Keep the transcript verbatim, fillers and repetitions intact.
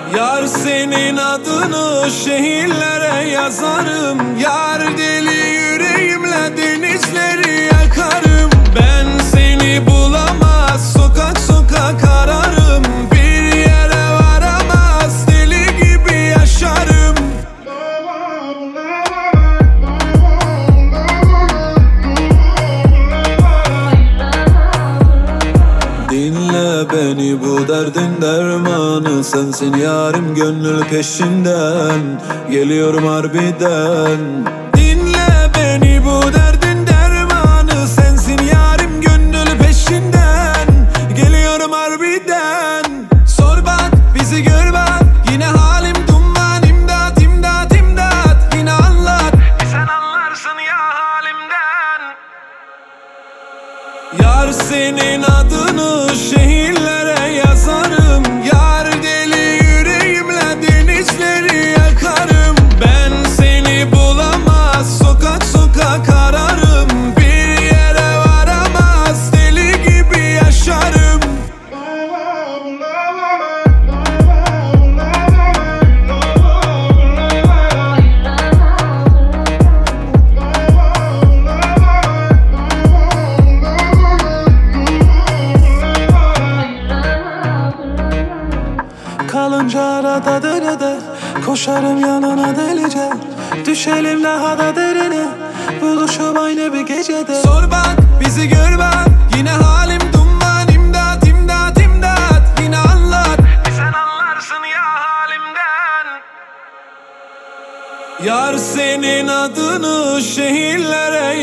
Yar senin adını şehirlere yazarım. Yar deli yüreğimle denizleri yakarım. Ben seni bulamaz, sokak sokak ararım. Bir yere varamaz, deli gibi yaşarım. Dinle beni, bu derdin dermanı sensin yarim, gönül peşinden geliyorum harbiden. Dinle beni, bu derdin dermanı sensin yarim, gönül peşinden geliyorum harbiden. Sor bak, bizi gör bak, yine halim duman. İmdat, imdat, imdat, yine anlat, sen anlarsın ya halimden. Yar senin adını şehirlere yazarım. Yar deli yüreğimle denizleri yakarım. Ben seni bulamaz, sokak sokak ararım. Bir yere varamaz, deli gibi yaşarım. Kalınca arada derede, koşarım yanına delice. Düşelim daha da derine, buluşup aynı bir gecede. Sor bak, bizi gör bak, yine halim duman. İmdat, imdat, imdat, yine anlat, sen anlarsın ya halimden. Yar senin adını şehirlere